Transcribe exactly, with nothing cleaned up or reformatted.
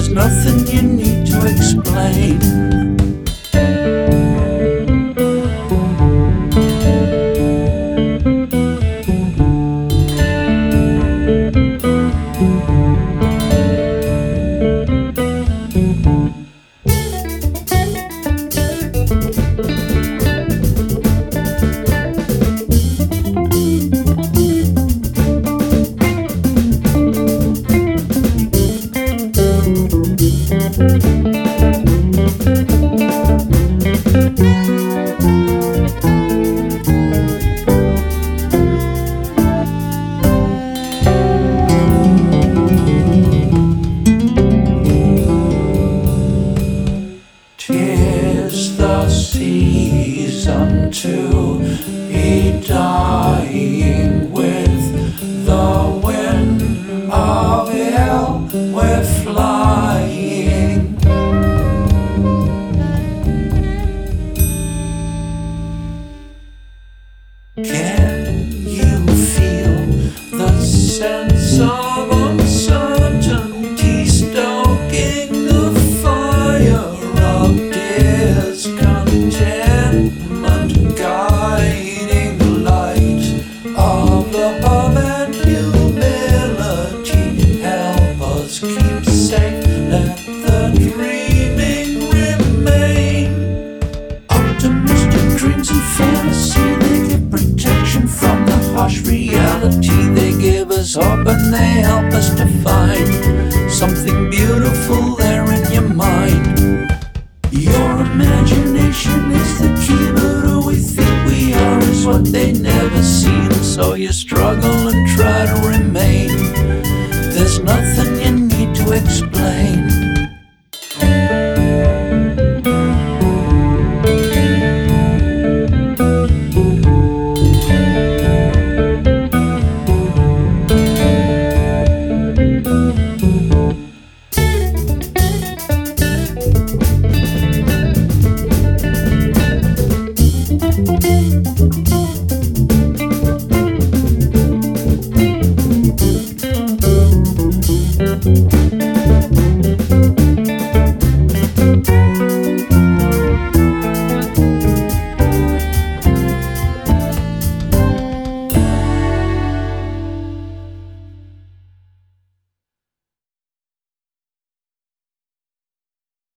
There's nothing you need to explain. Tis the season to be dying with the wind of hell. We're flying. Can you feel the sense of uncertainty stoking the fire of discontentment, guiding the light of love and humility? Help us keep safe, let the dreaming remain. Optimistic dreams and fantasy, they give protection from the harsh reality. They give us hope and they help us to find something beautiful there in your mind. Your imagination is the key, but who we think we are is what they never seen. So you struggle and try to remain. There's nothing you need to explain.